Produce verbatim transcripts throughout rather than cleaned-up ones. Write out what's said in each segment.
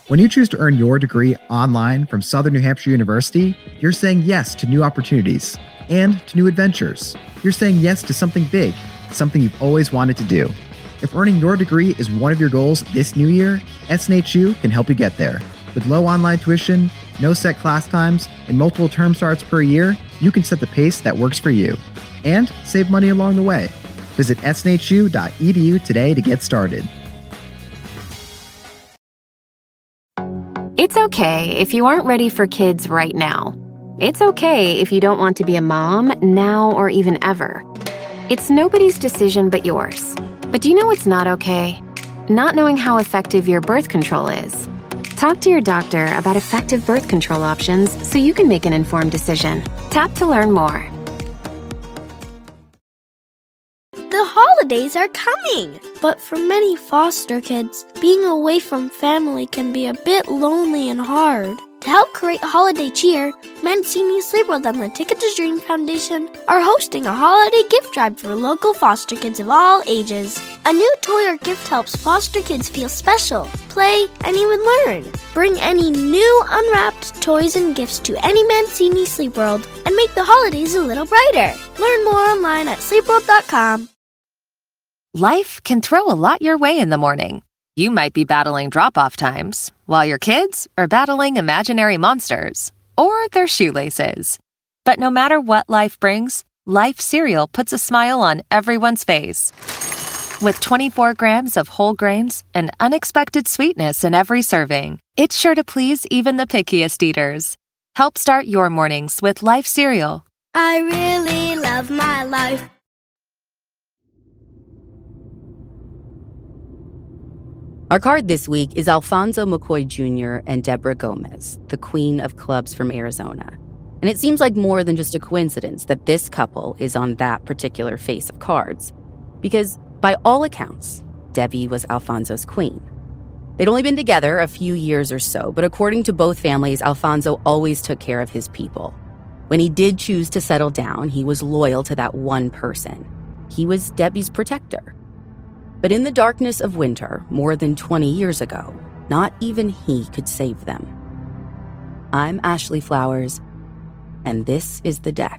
When you choose to earn your degree online from Southern New Hampshire University, you're saying yes to new opportunities and to new adventures. You're saying yes to something big, something you've always wanted to do. If earning your degree is one of your goals this new year, S N H U can help you get there. With low online tuition, no set class times, and multiple term starts per year, you can set the pace that works for you and save money along the way. Visit S N H U dot E D U today to get started. It's okay if you aren't ready for kids right now. It's okay if you don't want to be a mom now or even ever. It's nobody's decision but yours. But do you know what's not okay? Not knowing how effective your birth control is. Talk to your doctor about effective birth control options so you can make an informed decision. Tap to learn more. The holidays are coming! But for many foster kids, being away from family can be a bit lonely and hard. To help create holiday cheer, Mancini Sleep World and the Ticket to Dream Foundation are hosting a holiday gift drive for local foster kids of all ages. A new toy or gift helps foster kids feel special, play, and even learn. Bring any new unwrapped toys and gifts to any Mancini Sleep World and make the holidays a little brighter. Learn more online at sleep world dot com. Life can throw a lot your way in the morning. You might be battling drop-off times, while your kids are battling imaginary monsters or their shoelaces. But no matter what life brings, Life cereal puts a smile on everyone's face. With twenty-four grams of whole grains and unexpected sweetness in every serving, it's sure to please even the pickiest eaters. Help start your mornings with Life cereal. I really love my life. Our card this week is Alfonso McCoy Junior and Deborah Gomez, the queen of clubs from Arizona. And it seems like more than just a coincidence that this couple is on that particular face of cards. Because by all accounts, Debbie was Alfonso's queen. They'd only been together a few years or so, but according to both families, Alfonso always took care of his people. When he did choose to settle down, he was loyal to that one person. He was Debbie's protector. But in the darkness of winter, more than twenty years ago, not even he could save them. I'm Ashley Flowers, and this is The Deck.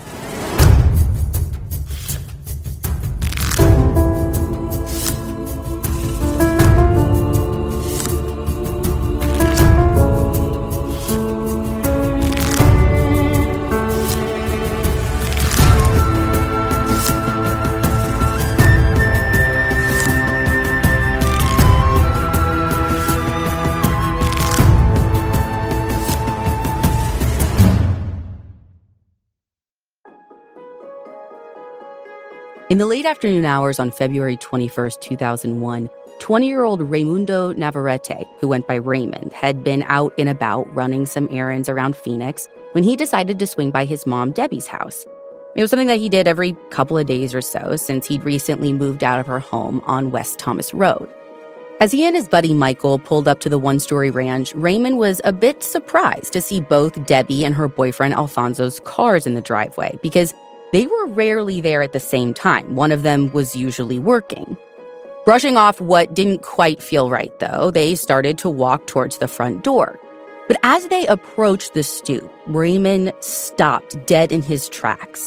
In the late afternoon hours on February twenty-first, two thousand one, twenty-year-old Raimundo Navarrete, who went by Raymond, had been out and about running some errands around Phoenix when he decided to swing by his mom, Debbie's house. It was something that he did every couple of days or so since he'd recently moved out of her home on West Thomas Road. As he and his buddy Michael pulled up to the one-story ranch, Raymond was a bit surprised to see both Debbie and her boyfriend Alfonso's cars in the driveway because they were rarely there at the same time. One of them was usually working. Brushing off what didn't quite feel right, though, they started to walk towards the front door. But as they approached the stoop, Raymond stopped dead in his tracks.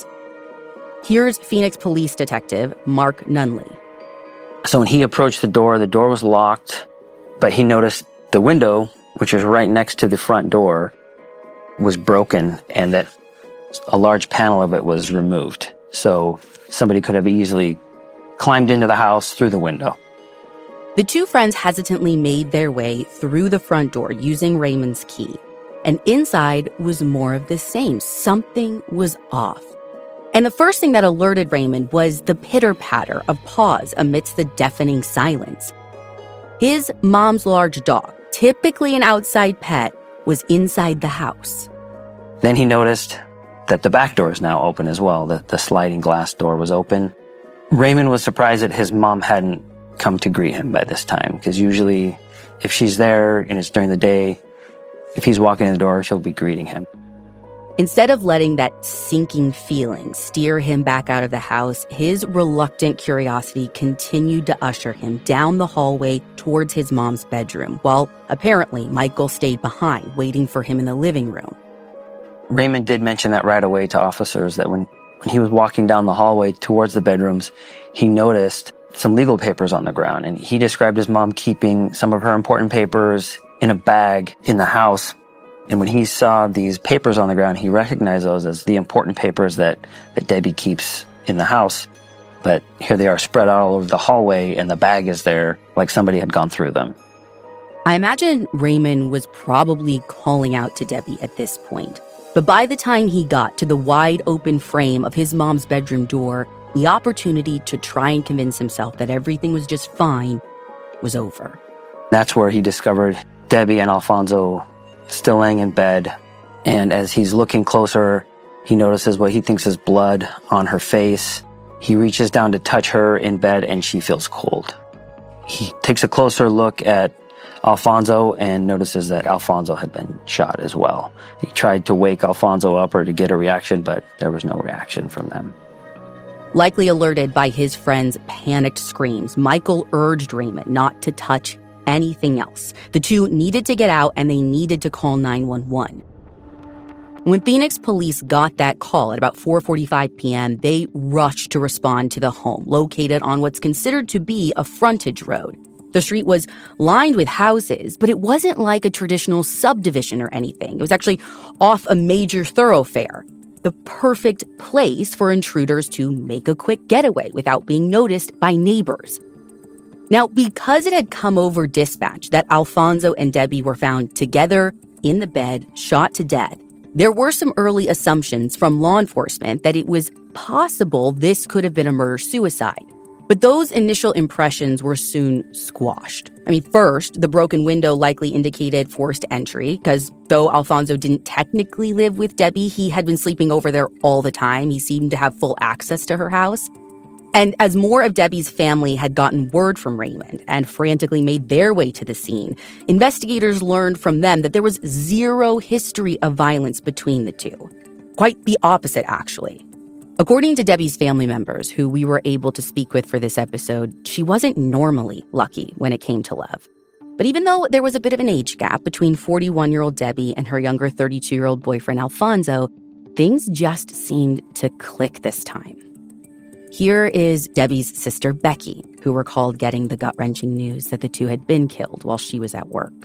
Here's Phoenix Police Detective Mark Nunley. So when he approached the door, the door was locked, but he noticed the window, which was right next to the front door, was broken, and that a large panel of it was removed. So somebody could have easily climbed into the house through the window. The two friends hesitantly made their way through the front door using Raymond's key. And inside was more of the same. Something was off. And the first thing that alerted Raymond was the pitter-patter of paws amidst the deafening silence. His mom's large dog, typically an outside pet, was inside the house. Then he noticed that the back door is now open as well. The, the sliding glass door was open. Raymond was surprised that his mom hadn't come to greet him by this time, because usually if she's there and it's during the day, if he's walking in the door, she'll be greeting him. Instead of letting that sinking feeling steer him back out of the house, his reluctant curiosity continued to usher him down the hallway towards his mom's bedroom, while apparently Michael stayed behind, waiting for him in the living room. Raymond did mention that right away to officers, that when, when he was walking down the hallway towards the bedrooms, he noticed some legal papers on the ground, and he described his mom keeping some of her important papers in a bag in the house. And when he saw these papers on the ground, he recognized those as the important papers that, that Debbie keeps in the house. But here they are spread out all over the hallway, and the bag is there like somebody had gone through them. I imagine Raymond was probably calling out to Debbie at this point. But by the time he got to the wide open frame of his mom's bedroom door, the opportunity to try and convince himself that everything was just fine was over. That's where he discovered Debbie and Alfonso still laying in bed. And as he's looking closer, he notices what he thinks is blood on her face. He reaches down to touch her in bed, and she feels cold. He takes a closer look at Alfonso and notices that Alfonso had been shot as well. He tried to wake Alfonso up or to get a reaction, but there was no reaction from them. Likely alerted by his friend's panicked screams, Michael urged Raymond not to touch anything else. The two needed to get out, and they needed to call nine one one. When Phoenix police got that call at about four forty-five p.m., they rushed to respond to the home, located on what's considered to be a frontage road. The street was lined with houses, but it wasn't like a traditional subdivision or anything. It was actually off a major thoroughfare, the perfect place for intruders to make a quick getaway without being noticed by neighbors. Now, because it had come over dispatch that Alfonso and Debbie were found together in the bed, shot to death, there were some early assumptions from law enforcement that it was possible this could have been a murder-suicide. But those initial impressions were soon squashed. I mean, first, the broken window likely indicated forced entry, because though Alfonso didn't technically live with Debbie, he had been sleeping over there all the time. He seemed to have full access to her house. And as more of Debbie's family had gotten word from Raymond and frantically made their way to the scene, investigators learned from them that there was zero history of violence between the two. Quite the opposite, actually. According to Debbie's family members, who we were able to speak with for this episode, she wasn't normally lucky when it came to love. But even though there was a bit of an age gap between forty-one-year-old Debbie and her younger thirty-two-year-old boyfriend Alfonso, things just seemed to click this time. Here is Debbie's sister, Becky, who recalled getting the gut-wrenching news that the two had been killed while she was at work.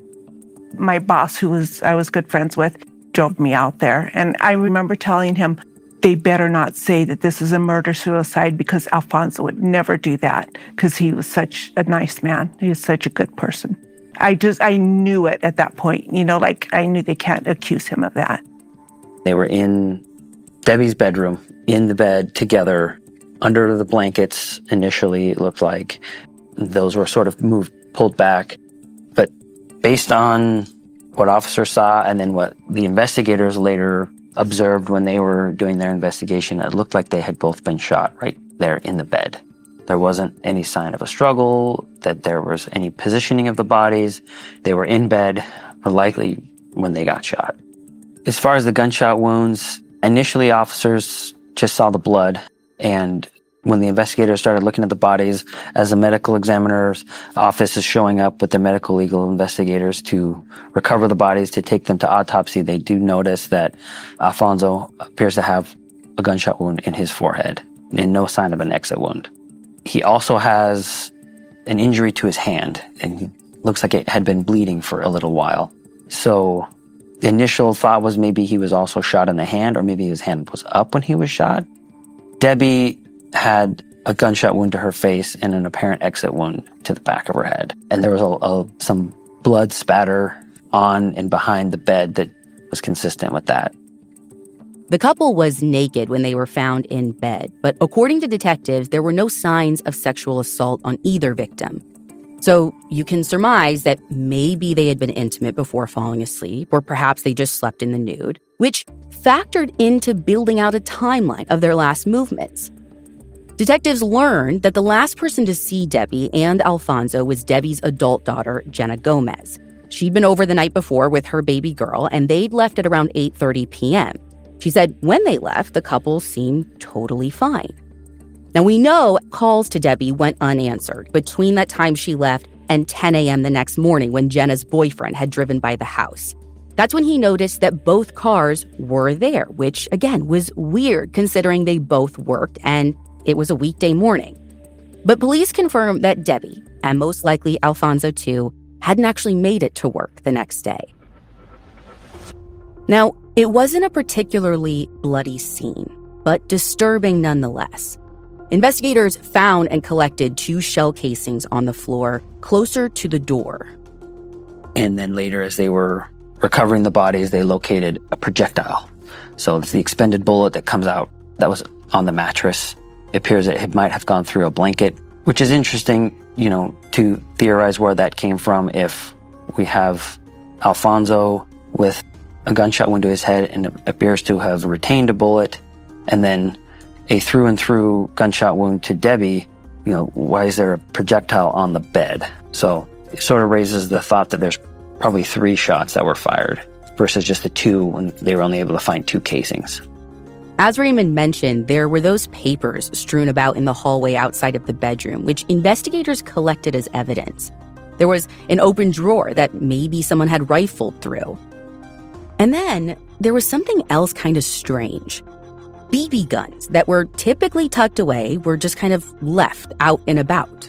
My boss, who was I was good friends with, drove me out there. And I remember telling him, they better not say that this is a murder-suicide, because Alfonso would never do that, because he was such a nice man. He was such a good person. I just, I knew it at that point. You know, like, I knew they can't accuse him of that. They were in Debbie's bedroom, in the bed together, under the blankets initially, it looked like. Those were sort of moved, pulled back. But based on what officers saw and then what the investigators later observed when they were doing their investigation, it looked like they had both been shot right there in the bed. There wasn't any sign of a struggle, that there was any positioning of the bodies. They were in bed, or likely when they got shot. As far as the gunshot wounds, initially officers just saw the blood. And when the investigators started looking at the bodies, as the medical examiner's office is showing up with the medical legal investigators to recover the bodies, to take them to autopsy, they do notice that Alfonso appears to have a gunshot wound in his forehead and no sign of an exit wound. He also has an injury to his hand, and he looks like it had been bleeding for a little while. So the initial thought was maybe he was also shot in the hand, or maybe his hand was up when he was shot. Debbie had a gunshot wound to her face and an apparent exit wound to the back of her head. And there was a, a, some blood spatter on and behind the bed that was consistent with that. The couple was naked when they were found in bed, but according to detectives, there were no signs of sexual assault on either victim. So you can surmise that maybe they had been intimate before falling asleep, or perhaps they just slept in the nude, which factored into building out a timeline of their last movements. Detectives learned that the last person to see Debbie and Alfonso was Debbie's adult daughter, Jenna Gomez. she'd been over the night before with her baby girl, and they'd left at around eight thirty p.m. She said when they left, the couple seemed totally fine. Now, we know calls to Debbie went unanswered between that time she left and ten a.m. the next morning when Jenna's boyfriend had driven by the house. That's when he noticed that both cars were there, which, again, was weird considering they both worked and it was a weekday morning. But police confirmed that Debbie, and most likely Alfonso too, hadn't actually made it to work the next day. Now, it wasn't a particularly bloody scene, but disturbing nonetheless. Investigators found and collected two shell casings on the floor closer to the door. And then later, as they were recovering the bodies, they located a projectile. So it's the expended bullet that comes out that was on the mattress. It appears that it might have gone through a blanket, which is interesting, you know, to theorize where that came from if we have Alfonso with a gunshot wound to his head and it appears to have retained a bullet, and then a through and through gunshot wound to Debbie. You know, why is there a projectile on the bed? So it sort of raises the thought that there's probably three shots that were fired versus just the two when they were only able to find two casings. As Raymond mentioned, there were those papers strewn about in the hallway outside of the bedroom, which investigators collected as evidence. There was an open drawer that maybe someone had rifled through. And then there was something else kind of strange. B B guns that were typically tucked away were just kind of left out and about.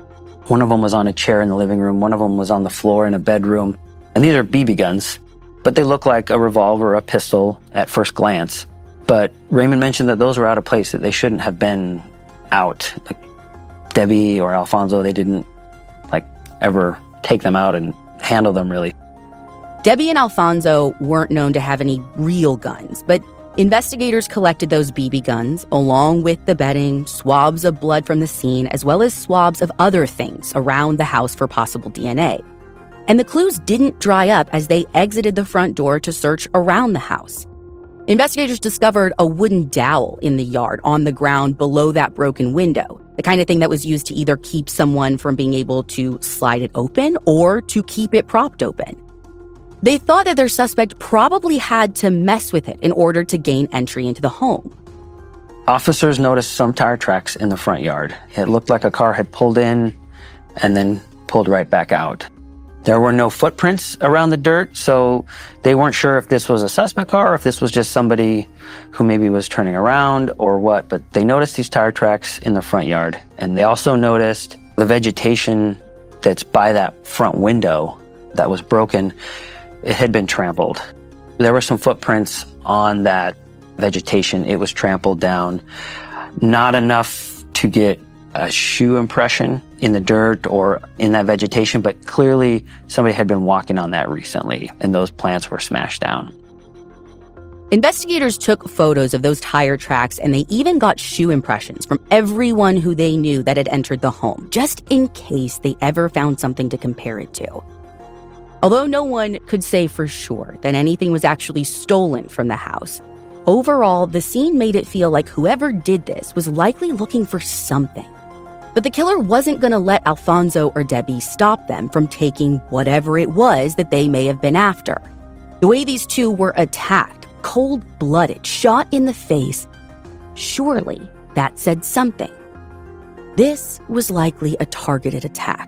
One of them was on a chair in the living room. One of them was on the floor in a bedroom. And these are B B guns, but they look like a revolver or a pistol at first glance. But Raymond mentioned that those were out of place, that they shouldn't have been out. Like Debbie or Alfonso, they didn't like ever take them out and handle them really. Debbie and Alfonso weren't known to have any real guns, but investigators collected those B B guns along with the bedding, swabs of blood from the scene, as well as swabs of other things around the house for possible D N A. And the clues didn't dry up as they exited the front door to search around the house. Investigators discovered a wooden dowel in the yard on the ground below that broken window, the kind of thing that was used to either keep someone from being able to slide it open or to keep it propped open. They thought that their suspect probably had to mess with it in order to gain entry into the home. Officers noticed some tire tracks in the front yard. It looked like a car had pulled in and then pulled right back out. There were no footprints around the dirt, so they weren't sure if this was a suspect car or if this was just somebody who maybe was turning around or what, but they noticed these tire tracks in the front yard. And they also noticed the vegetation that's by that front window that was broken. It had been trampled. There were some footprints on that vegetation. It was trampled down. Not enough to get a shoe impression in the dirt or in that vegetation, but clearly somebody had been walking on that recently, and those plants were smashed down. Investigators took photos of those tire tracks, and they even got shoe impressions from everyone who they knew that had entered the home, just in case they ever found something to compare it to. Although no one could say for sure that anything was actually stolen from the house, overall, the scene made it feel like whoever did this was likely looking for something. But the killer wasn't going to let Alfonso or Debbie stop them from taking whatever it was that they may have been after. The way these two were attacked, cold-blooded, shot in the face, surely that said something. This was likely a targeted attack.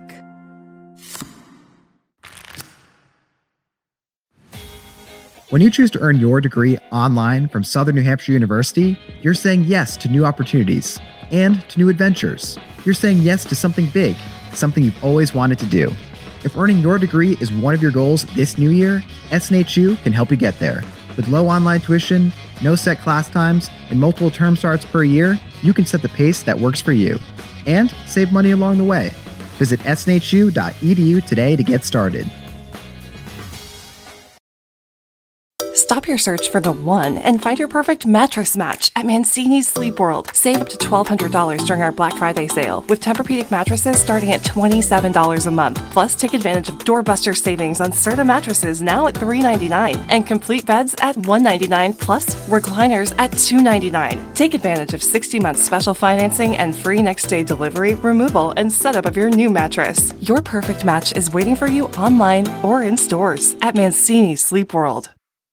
When you choose to earn your degree online from Southern New Hampshire University, you're saying yes to new opportunities and to new adventures. You're saying yes to something big, something you've always wanted to do. If earning your degree is one of your goals this new year, S N H U can help you get there. With low online tuition, no set class times, and multiple term starts per year, you can set the pace that works for you and save money along the way. Visit S N H U dot E D U today to get started. Stop your search for the one and find your perfect mattress match at Mancini's Sleep World. Save up to twelve hundred dollars during our Black Friday sale with Tempur-Pedic mattresses starting at twenty-seven dollars a month. Plus, take advantage of doorbuster savings on Serta mattresses now at three ninety-nine and complete beds at one ninety-nine plus recliners at two ninety-nine. Take advantage of sixty months special financing and free next day delivery, removal, and setup of your new mattress. Your perfect match is waiting for you online or in stores at Mancini's Sleep World.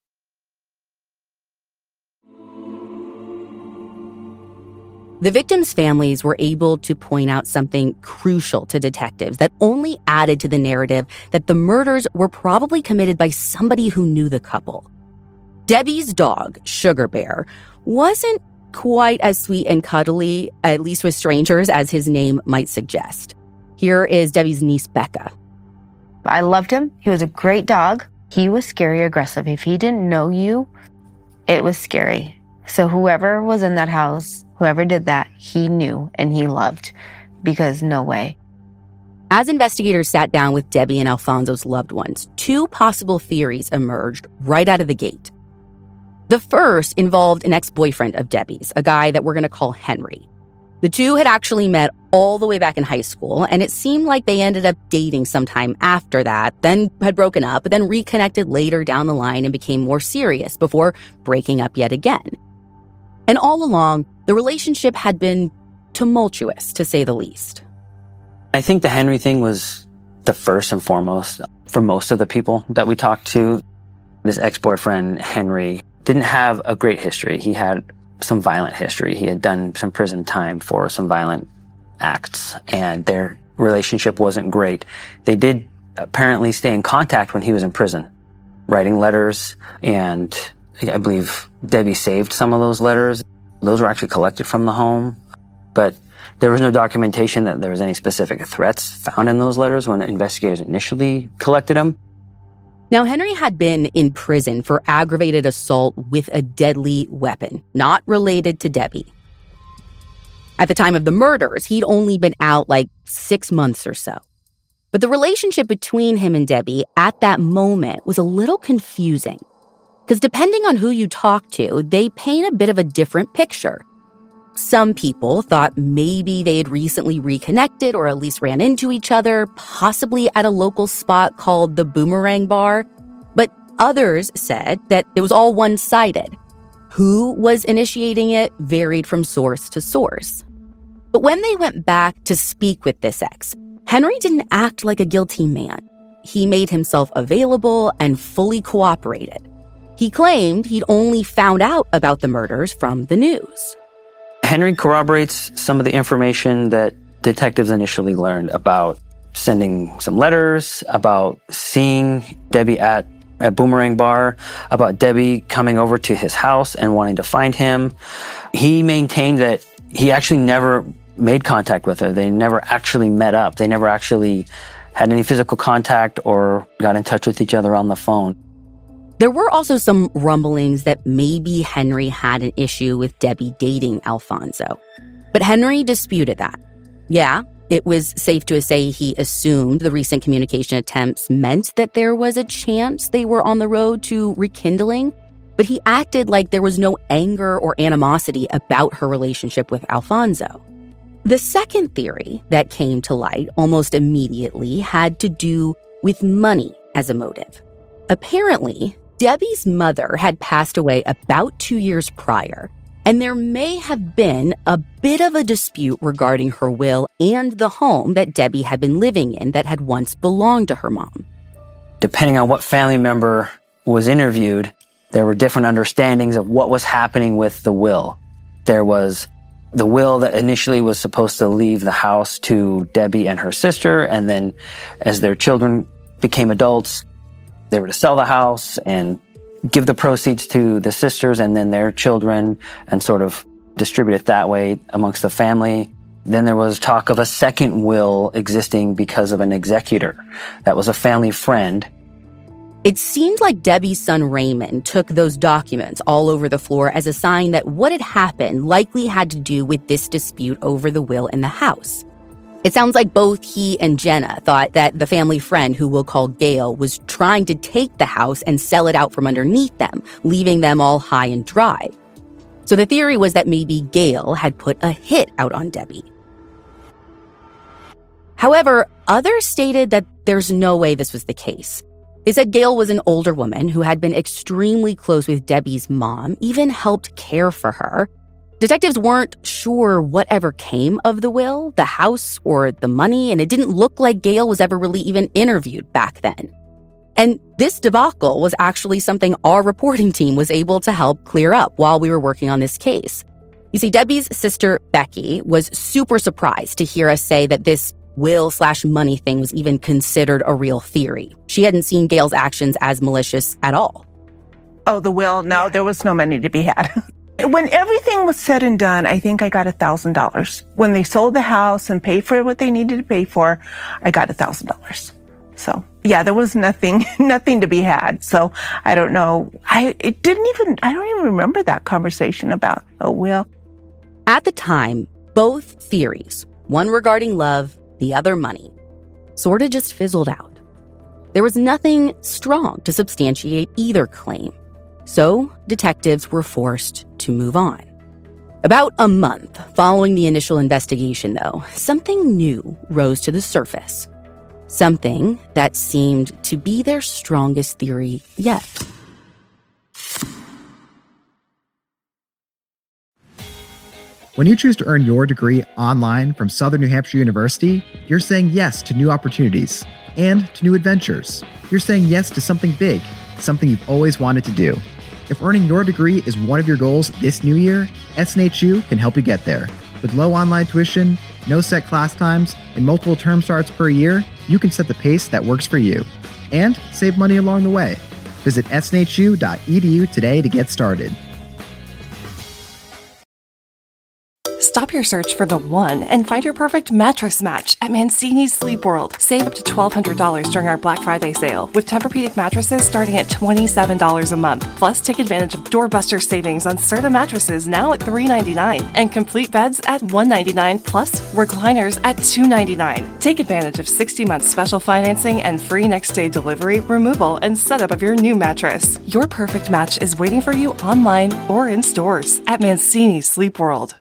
The victims' families were able to point out something crucial to detectives that only added to the narrative that the murders were probably committed by somebody who knew the couple. Debbie's dog, Sugar Bear, wasn't quite as sweet and cuddly, at least with strangers, as his name might suggest. Here is Debbie's niece, Becca. I loved him. He was a great dog. He was scary aggressive. If he didn't know you, it was scary. So whoever was in that house, whoever did that, he knew and he loved, because no way. As investigators sat down with Debbie and Alfonso's loved ones, two possible theories emerged right out of the gate. The first involved an ex-boyfriend of Debbie's, a guy that we're going to call Henry. The two had actually met all the way back in high school, and it seemed like they ended up dating sometime after that, then had broken up, but then reconnected later down the line and became more serious before breaking up yet again. And all along, the relationship had been tumultuous, to say the least. I think the Henry thing was the first and foremost for most of the people that we talked to. This ex-boyfriend, Henry, didn't have a great history. He had some violent history. He had done some prison time for some violent acts, and their relationship wasn't great. They did apparently stay in contact when he was in prison, writing letters, and I believe Debbie saved some of those letters. Those were actually collected from the home, but there was no documentation that there was any specific threats found in those letters when investigators initially collected them. Now, Henry had been in prison for aggravated assault with a deadly weapon, not related to Debbie. At the time of the murders, he'd only been out like six months or so. But the relationship between him and Debbie at that moment was a little confusing. Because depending on who you talk to, they paint a bit of a different picture. Some people thought maybe they had recently reconnected or at least ran into each other, possibly at a local spot called the Boomerang Bar. But others said that it was all one-sided. Who was initiating it varied from source to source. But when they went back to speak with this ex, Henry didn't act like a guilty man. He made himself available and fully cooperated. He claimed he'd only found out about the murders from the news. Henry corroborates some of the information that detectives initially learned about sending some letters, about seeing Debbie at a Boomerang Bar, about Debbie coming over to his house and wanting to find him. He maintained that he actually never made contact with her. They never actually met up. They never actually had any physical contact or got in touch with each other on the phone. There were also some rumblings that maybe Henry had an issue with Debbie dating Alfonso. But Henry disputed that. Yeah, it was safe to say he assumed the recent communication attempts meant that there was a chance they were on the road to rekindling, but he acted like there was no anger or animosity about her relationship with Alfonso. The second theory that came to light almost immediately had to do with money as a motive. Apparently, Debbie's mother had passed away about two years prior, and there may have been a bit of a dispute regarding her will and the home that Debbie had been living in that had once belonged to her mom. Depending on what family member was interviewed, there were different understandings of what was happening with the will. There was the will that initially was supposed to leave the house to Debbie and her sister, and then as their children became adults, they were to sell the house and give the proceeds to the sisters and then their children and sort of distribute it that way amongst the family. Then there was talk of a second will existing because of an executor. That was a family friend. It seemed like Debbie's son Raymond took those documents all over the floor as a sign that what had happened likely had to do with this dispute over the will in the house. It sounds like both he and Jenna thought that the family friend, who we'll call Gail, was trying to take the house and sell it out from underneath them, leaving them all high and dry. So the theory was that maybe Gail had put a hit out on Debbie. However, others stated that there's no way this was the case. They said Gail was an older woman who had been extremely close with Debbie's mom, even helped care for her. Detectives weren't sure whatever came of the will, the house, or the money, and it didn't look like Gail was ever really even interviewed back then. And this debacle was actually something our reporting team was able to help clear up while we were working on this case. You see, Debbie's sister, Becky, was super surprised to hear us say that this will slash money thing was even considered a real theory. She hadn't seen Gail's actions as malicious at all. Oh, the will? No, there was no money to be had. When everything was said and done, I think I got one thousand dollars. When they sold the house and paid for what they needed to pay for, I got one thousand dollars. So, yeah, there was nothing, nothing to be had. So, I don't know. I it didn't even, I don't even remember that conversation about a will. At the time, both theories, one regarding love, the other money, sort of just fizzled out. There was nothing strong to substantiate either claim. So detectives were forced to move on. About a month following the initial investigation, though, something new rose to the surface. Something that seemed to be their strongest theory yet. When you choose to earn your degree online from Southern New Hampshire University, you're saying yes to new opportunities and to new adventures. You're saying yes to something big, something you've always wanted to do. If earning your degree is one of your goals this new year, S N H U can help you get there. With low online tuition, no set class times, and multiple term starts per year, you can set the pace that works for you and save money along the way. Visit S N H U dot E D U today to get started. Stop your search for the one and find your perfect mattress match at Mancini's Sleep World. Save up to twelve hundred dollars during our Black Friday sale with Tempur-Pedic mattresses starting at twenty-seven dollars a month. Plus, take advantage of doorbuster savings on Serta mattresses now at three ninety-nine and complete beds at one ninety-nine plus recliners at two ninety-nine. Take advantage of sixty months special financing and free next day delivery, removal, and setup of your new mattress. Your perfect match is waiting for you online or in stores at Mancini's Sleep World.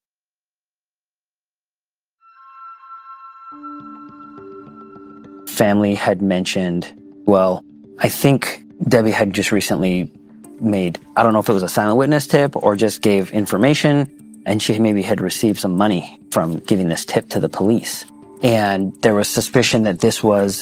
Family had mentioned, well, I think Debbie had just recently made, I don't know if it was a silent witness tip or just gave information, and she maybe had received some money from giving this tip to the police. And there was suspicion that this was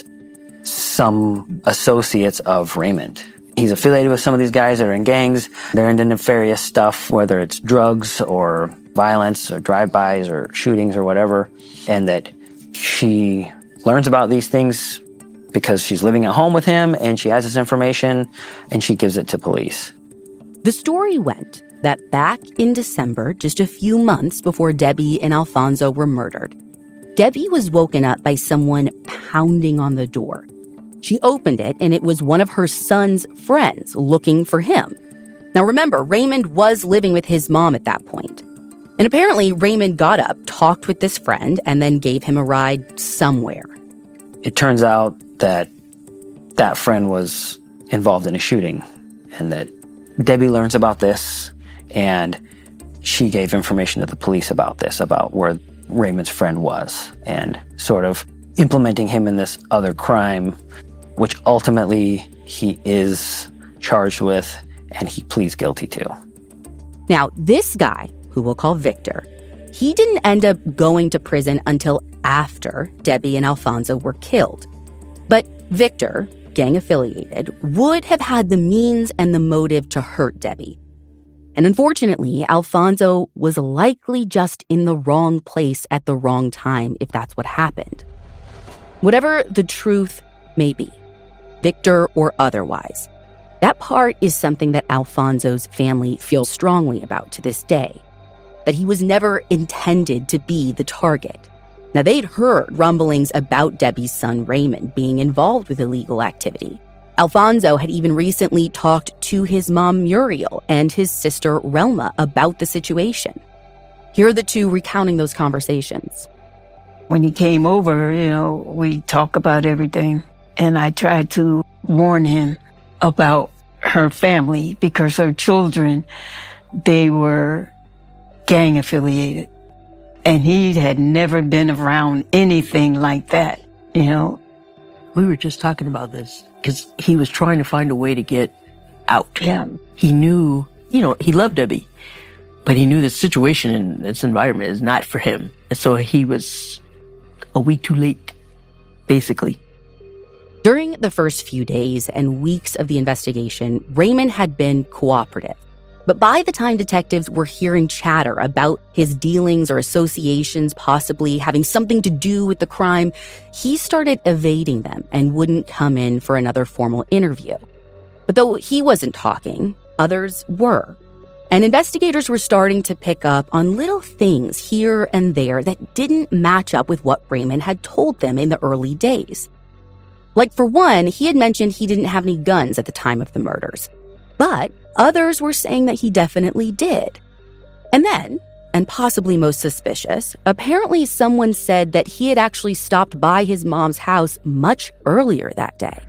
some associates of Raymond. He's affiliated with some of these guys that are in gangs. They're into nefarious stuff, whether it's drugs or violence or drive-bys or shootings or whatever, and that she learns about these things because she's living at home with him and she has this information and she gives it to police. The story went that back in December, just a few months before Debbie and Alfonso were murdered, Debbie was woken up by someone pounding on the door. She opened it and it was one of her son's friends looking for him. Now remember, Raymond was living with his mom at that point. And apparently Raymond got up, talked with this friend, and then gave him a ride somewhere. It turns out that that friend was involved in a shooting and that Debbie learns about this and she gave information to the police about this, about where Raymond's friend was, and sort of implementing him in this other crime, which ultimately he is charged with and he pleads guilty to. Now, this guy, who we'll call Victor, he didn't end up going to prison until after Debbie and Alfonso were killed. But Victor, gang affiliated, would have had the means and the motive to hurt Debbie. And unfortunately, Alfonso was likely just in the wrong place at the wrong time, if that's what happened. Whatever the truth may be, Victor or otherwise, that part is something that Alfonso's family feels strongly about to this day. That he was never intended to be the target. Now, they'd heard rumblings about Debbie's son Raymond being involved with illegal activity. Alfonso had even recently talked to his mom Muriel and his sister Relma about the situation. Here are the two recounting those conversations. When he came over, you know, we talk about everything. And I tried to warn him about her family because her children, they were gang affiliated. And he had never been around anything like that, you know. We were just talking about this because he was trying to find a way to get out. Yeah. He knew, you know, he loved Debbie, but he knew the situation in this environment is not for him. And so he was a week too late, basically. During the first few days and weeks of the investigation, Raymond had been cooperative. But by the time detectives were hearing chatter about his dealings or associations possibly having something to do with the crime, he started evading them and wouldn't come in for another formal interview. But though he wasn't talking, others were. And investigators were starting to pick up on little things here and there that didn't match up with what Raymond had told them in the early days. Like, for one, he had mentioned he didn't have any guns at the time of the murders. But others were saying that he definitely did. And then, and possibly most suspicious, apparently someone said that he had actually stopped by his mom's house much earlier that day.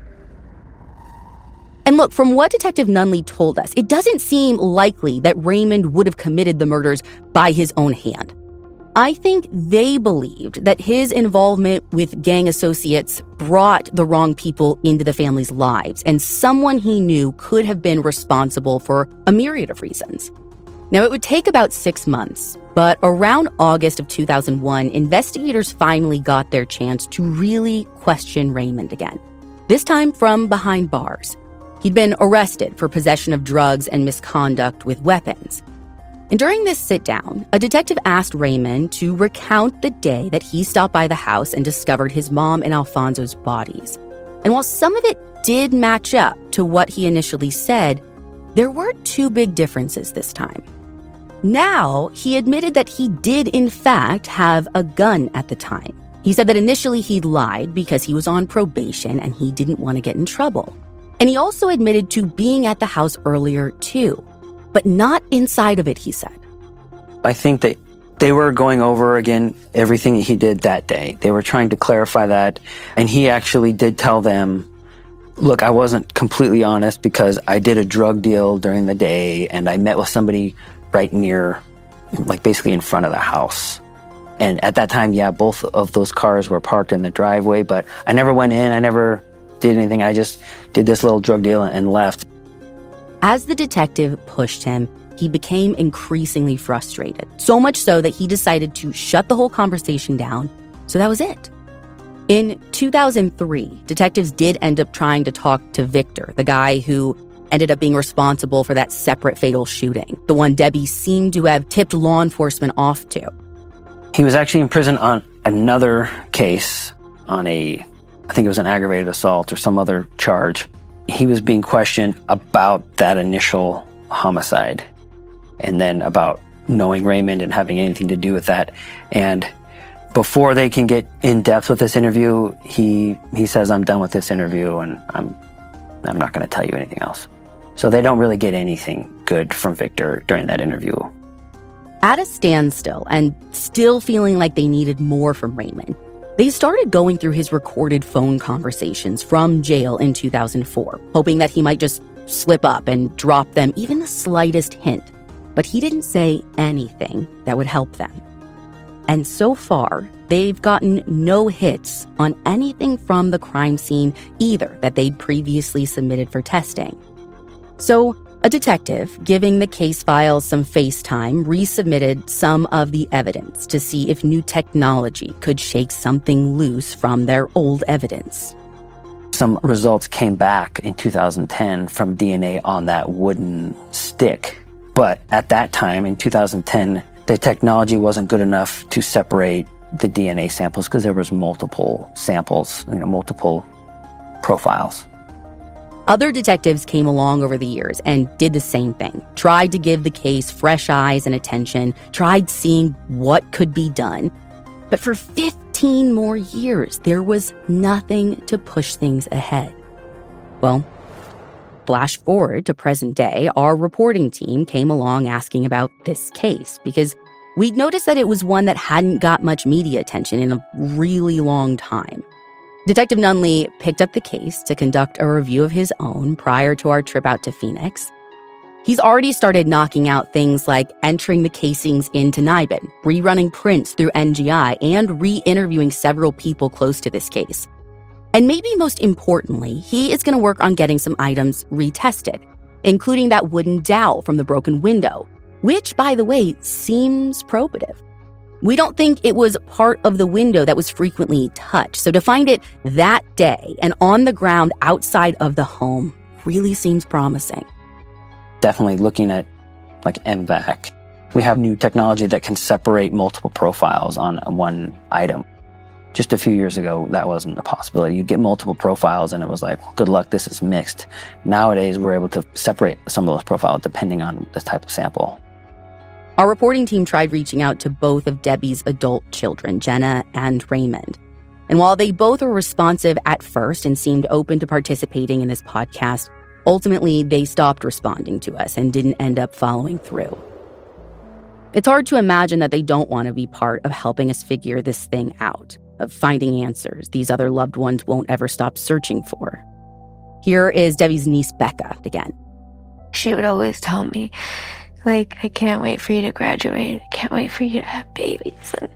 And look, from what Detective Nunley told us, it doesn't seem likely that Raymond would have committed the murders by his own hand. I think they believed that his involvement with gang associates brought the wrong people into the family's lives, and someone he knew could have been responsible for a myriad of reasons. Now, it would take about six months, but around August of two thousand one, investigators finally got their chance to really question Raymond again, this time from behind bars. He'd been arrested for possession of drugs and misconduct with weapons. And during this sit-down, a detective asked Raymond to recount the day that he stopped by the house and discovered his mom and Alfonso's bodies. And while some of it did match up to what he initially said, there were two big differences this time. Now, he admitted that he did in fact have a gun at the time. He said that initially he'd lied because he was on probation and he didn't want to get in trouble. And he also admitted to being at the house earlier too. But not inside of it, he said. I think that they were going over again everything he did that day. They were trying to clarify that. And he actually did tell them, look, I wasn't completely honest because I did a drug deal during the day and I met with somebody right near, like basically in front of the house. And at that time, yeah, both of those cars were parked in the driveway, but I never went in. I never did anything. I just did this little drug deal and left. As the detective pushed him, he became increasingly frustrated, so much so that he decided to shut the whole conversation down. So that was it. In two thousand three, detectives did end up trying to talk to Victor, the guy who ended up being responsible for that separate fatal shooting, the one Debbie seemed to have tipped law enforcement off to. He was actually in prison on another case, on a, I think it was an aggravated assault or some other charge. He was being questioned about that initial homicide and then about knowing Raymond and having anything to do with that. And before they can get in depth with this interview, he he says, I'm done with this interview and I'm I'm not going to tell you anything else. So they don't really get anything good from Victor during that interview. At a standstill and still feeling like they needed more from Raymond, they started going through his recorded phone conversations from jail in two thousand four, hoping that he might just slip up and drop them even the slightest hint. But he didn't say anything that would help them. And so far, they've gotten no hits on anything from the crime scene either that they'd previously submitted for testing. So a detective, giving the case files some face time, resubmitted some of the evidence to see if new technology could shake something loose from their old evidence. Some results came back in two thousand ten from D N A on that wooden stick. But at that time, in two thousand ten, the technology wasn't good enough to separate the D N A samples because there was multiple samples, you know, multiple profiles. Other detectives came along over the years and did the same thing, tried to give the case fresh eyes and attention, tried seeing what could be done. But for fifteen more years, there was nothing to push things ahead. Well, flash forward to present day, our reporting team came along asking about this case because we'd noticed that it was one that hadn't got much media attention in a really long time. Detective Nunley picked up the case to conduct a review of his own prior to our trip out to Phoenix. He's already started knocking out things like entering the casings into NIBIN, rerunning prints through N G I, and re-interviewing several people close to this case. And maybe most importantly, he is going to work on getting some items retested, including that wooden dowel from the broken window, which, by the way, seems probative. We don't think it was part of the window that was frequently touched, so to find it that day and on the ground outside of the home really seems promising. Definitely looking at like M VAC. We have new technology that can separate multiple profiles on one item. Just a few years ago, that wasn't a possibility. You'd get multiple profiles and it was like, good luck, this is mixed. Nowadays, we're able to separate some of those profiles depending on the type of sample. Our reporting team tried reaching out to both of Debbie's adult children, Jenna and Raymond. And while they both were responsive at first and seemed open to participating in this podcast, ultimately they stopped responding to us and didn't end up following through. It's hard to imagine that they don't want to be part of helping us figure this thing out, of finding answers these other loved ones won't ever stop searching for. Here is Debbie's niece, Becca, again. She would always tell me, like, I can't wait for you to graduate. I can't wait for you to have babies. And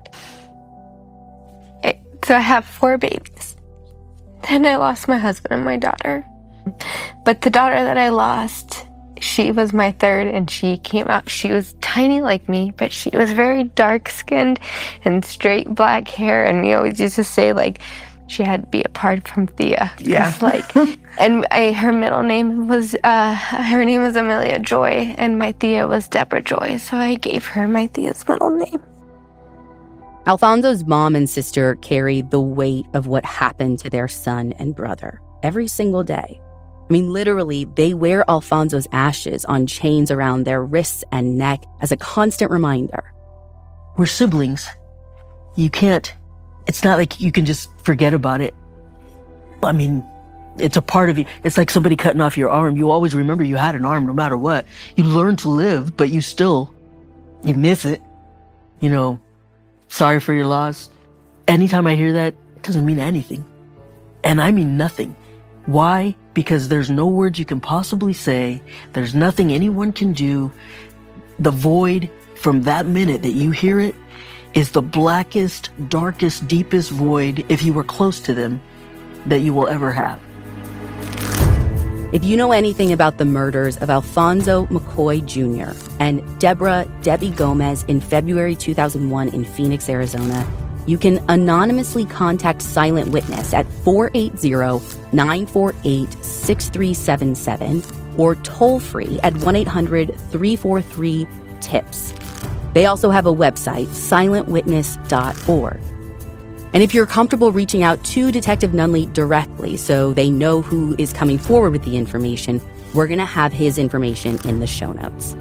I, so I have four babies. Then I lost my husband and my daughter. But the daughter that I lost, she was my third, and she came out. She was tiny like me, but she was very dark-skinned and straight black hair. And we always used to say, like, she had to be apart from Thea. Yeah. Like, and I, her middle name was, uh, her name was Amelia Joy, and my Thea was Deborah Joy. So I gave her my Thea's middle name. Alfonso's mom and sister carry the weight of what happened to their son and brother every single day. I mean, literally, they wear Alfonso's ashes on chains around their wrists and neck as a constant reminder. We're siblings. You can't, it's not like you can just forget about it. I mean, it's a part of you. It's like somebody cutting off your arm. You always remember you had an arm no matter what. You learn to live, but you still, you miss it. You know, sorry for your loss. Anytime I hear that, it doesn't mean anything. And I mean nothing. Why? Because there's no words you can possibly say. There's nothing anyone can do. The void from that minute that you hear it is the blackest, darkest, deepest void, if you were close to them, that you will ever have. If you know anything about the murders of Alfonso McCoy Junior and Deborah Debbie Gomez in February two thousand one in Phoenix, Arizona, you can anonymously contact Silent Witness at four eight zero, nine four eight, six three seven seven or toll free at one eight hundred, three four three, TIPS. They also have a website, silent witness dot org. And if you're comfortable reaching out to Detective Nunley directly so they know who is coming forward with the information, we're going to have his information in the show notes.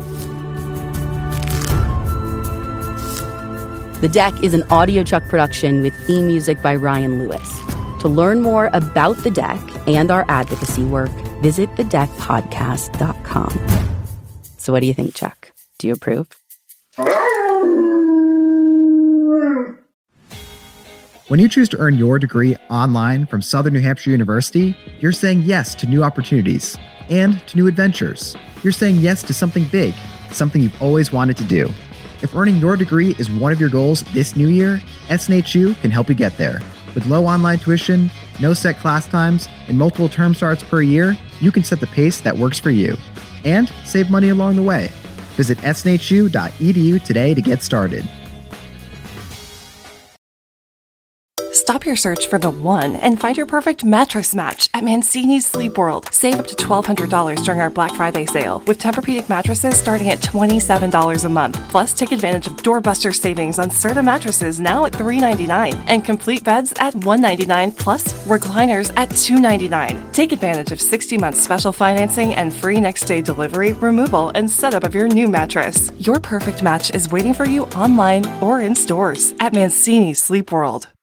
The Deck is an AudioChuck production with theme music by Ryan Lewis. To learn more about The Deck and our advocacy work, visit the deck podcast dot com. So what do you think, Chuck? Do you approve? When you choose to earn your degree online from Southern New Hampshire University, you're saying yes to new opportunities and to new adventures. You're saying yes to something big, something you've always wanted to do. If earning your degree is one of your goals this new year, S N H U can help you get there. With low online tuition, no set class times, and multiple term starts per year, you can set the pace that works for you and save money along the way. Visit S N H U dot E D U today to get started. Stop your search for the one and find your perfect mattress match at Mancini's Sleep World. Save up to twelve hundred dollars during our Black Friday sale with Tempur-Pedic mattresses starting at twenty-seven dollars a month. Plus, take advantage of doorbuster savings on Serta mattresses now at three ninety-nine and complete beds at one ninety-nine plus recliners at two ninety-nine. Take advantage of sixty months special financing and free next day delivery, removal, and setup of your new mattress. Your perfect match is waiting for you online or in stores at Mancini's Sleep World.